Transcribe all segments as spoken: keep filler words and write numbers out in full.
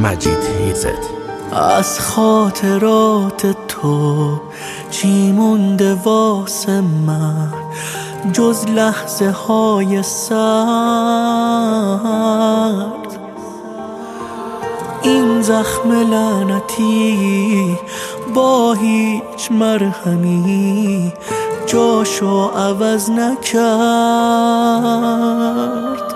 مجید هیزت. از خاطرات تو چی مونده واسه من جز لحظه های سرد؟ این زخم لعنتی با هیچ مرهمی جاشو عوض نکرد.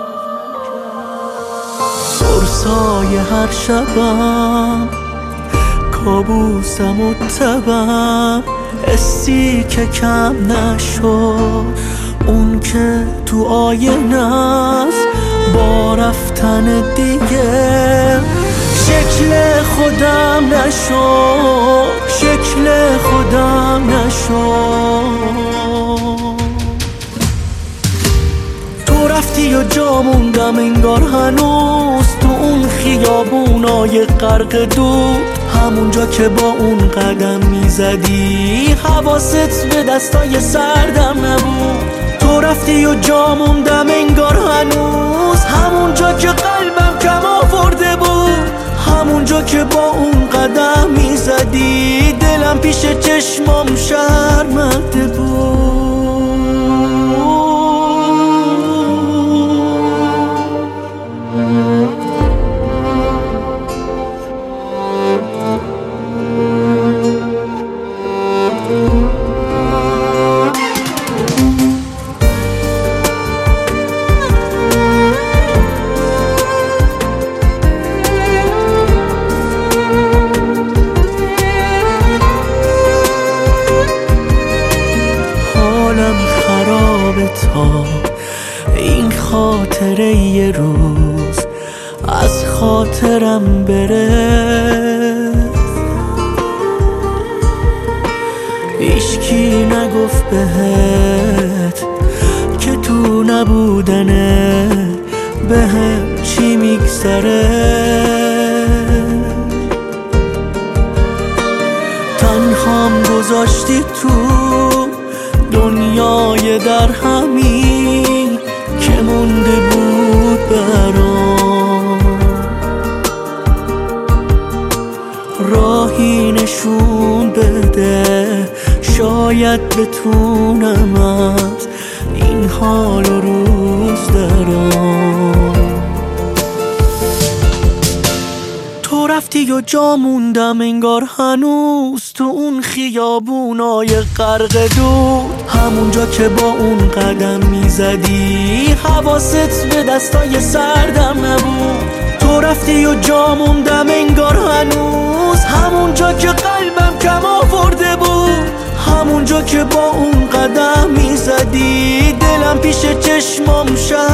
فرسای هر شبم کابوسم و تبم حسی که کم نشد اون که تو آینه است با رفتن دیگه شکل خودم نشد شکل خودم نشد. تو رفتی و جا موندم انگار هنوز تو اون خیابونای غرق دود، همونجا که با اون قدم میزدی حواست به دستای سردم نبود. تو رفتی و جا موندم انگار هنوز همونجا که قلبم کم آورده بود، همونجا که با اون قدم میزدی دلم پیش چشمام شرمنده بود. تا این خاطره یه روز از خاطرم بره، هیچکی نگفت بهت که تو نبودنه بهم چی میگذره. تنهام گذاشتی تو دنیای در همین که مونده بود برام، راهی نشون بده شاید بتونم از این حال و روز درام. تو رفتی و جا موندم انگار هنوز تو اون خیابونای غرق دود، همونجا که با اون قدم میزدی حواست به دستای سردم نبود. تو رفتی و جا موندم انگار هنوز همونجا که قلبم کم آورده بود، همونجا که با اون قدم میزدی دلم پیش چشمام شد